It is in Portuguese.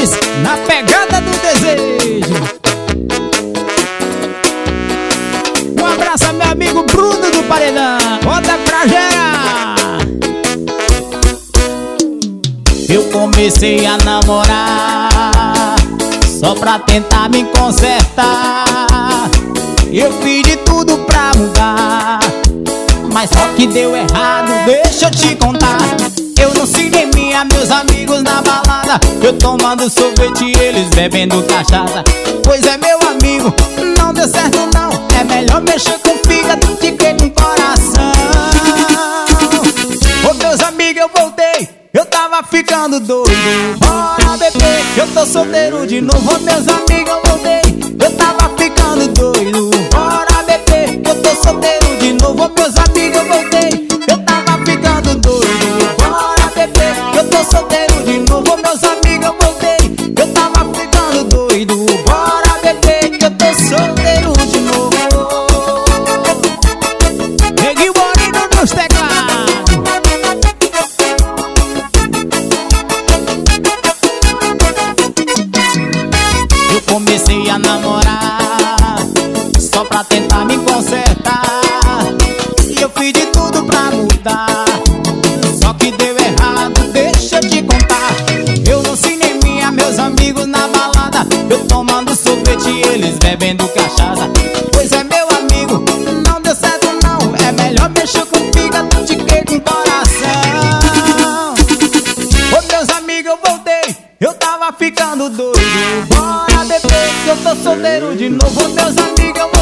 Gomes, na pegada do desejo. Um abraço, meu amigo Bruno do Paredão. Bota pra gerar. Eu comecei a namorar só pra tentar me consertar. Eu fiz de tudo pra mudar, mas só que deu errado, deixa eu te contar. Eu não sigo minha, meus amigos na balada, eu tomando sorvete e eles bebendo cachaça. Pois é, meu amigo, não deu certo não. É melhor mexer com fígado do que com coração. Ô meus amigos, eu voltei, eu tava ficando doido. Bora beber, eu tô solteiro de novo. Ô meus amigos, eu voltei, eu tava ficando doido. Bora beber, eu tô solteiro de novo. Ô meus amigos, eu voltei, eu tava ficando doido. Bora beber, eu tô solteiro de novo. Ô meus amigos, eu voltei, eu tava ficando doido. Bora beber, eu tô solteiro de novo. Neguinho Moreno nos teclados. Eu comecei a namorar só pra tentar me consertar, e eu fiz de tudo pra mudar, só que deu errado, deixa eu te contar. Eu não ensinei minha, meus amigos na balada, eu tomando sorvete e eles bebendo cachaça. Pois é, meu amigo, não deu certo não. É melhor mexer com fígado do que com coração. Ô meus amigos, eu voltei, eu tava ficando doido. Bora beber, que eu tô solteiro de novo. Ô meus amigos, eu